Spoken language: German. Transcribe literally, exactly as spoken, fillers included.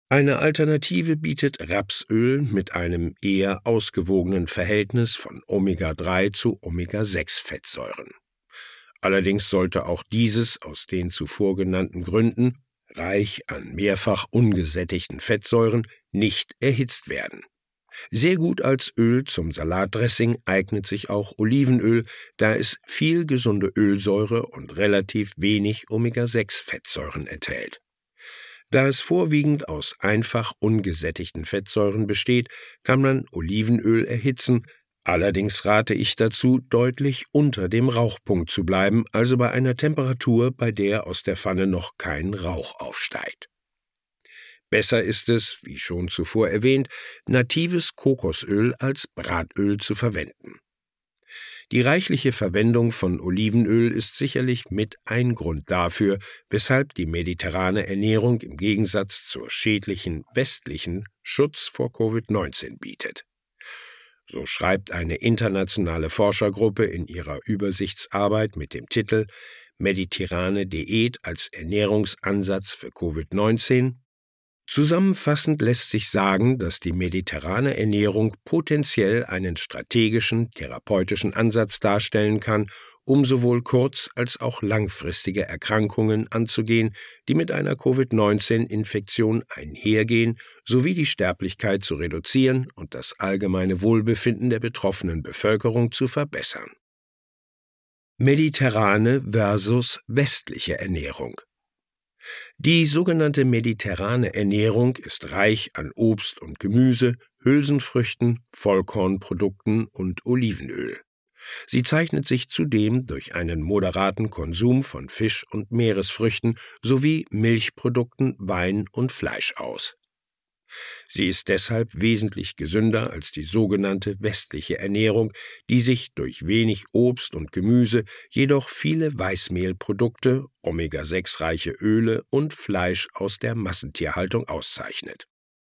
Eine Alternative bietet Rapsöl mit einem eher ausgewogenen Verhältnis von Omega drei zu Omega sechs Fettsäuren. Allerdings sollte auch dieses aus den zuvor genannten Gründen, reich an mehrfach ungesättigten Fettsäuren, nicht erhitzt werden. Sehr gut als Öl zum Salatdressing eignet sich auch Olivenöl, da es viel gesunde Ölsäure und relativ wenig Omega sechs Fettsäuren enthält. Da es vorwiegend aus einfach ungesättigten Fettsäuren besteht, kann man Olivenöl erhitzen. Allerdings rate ich dazu, deutlich unter dem Rauchpunkt zu bleiben, also bei einer Temperatur, bei der aus der Pfanne noch kein Rauch aufsteigt. Besser ist es, wie schon zuvor erwähnt, natives Kokosöl als Bratöl zu verwenden. Die reichliche Verwendung von Olivenöl ist sicherlich mit ein Grund dafür, weshalb die mediterrane Ernährung im Gegensatz zur schädlichen westlichen Schutz vor Covid neunzehn bietet. So schreibt eine internationale Forschergruppe in ihrer Übersichtsarbeit mit dem Titel »Mediterrane Diät als Ernährungsansatz für Covid neunzehn«: Zusammenfassend lässt sich sagen, dass die mediterrane Ernährung potenziell einen strategischen, therapeutischen Ansatz darstellen kann, um sowohl kurz- als auch langfristige Erkrankungen anzugehen, die mit einer Covid neunzehn Infektion einhergehen, sowie die Sterblichkeit zu reduzieren und das allgemeine Wohlbefinden der betroffenen Bevölkerung zu verbessern. Mediterrane versus westliche Ernährung. Die sogenannte mediterrane Ernährung ist reich an Obst und Gemüse, Hülsenfrüchten, Vollkornprodukten und Olivenöl. Sie zeichnet sich zudem durch einen moderaten Konsum von Fisch- und Meeresfrüchten sowie Milchprodukten, Wein und Fleisch aus. Sie ist deshalb wesentlich gesünder als die sogenannte westliche Ernährung, die sich durch wenig Obst und Gemüse, jedoch viele Weißmehlprodukte, Omega sechs reiche Öle und Fleisch aus der Massentierhaltung auszeichnet.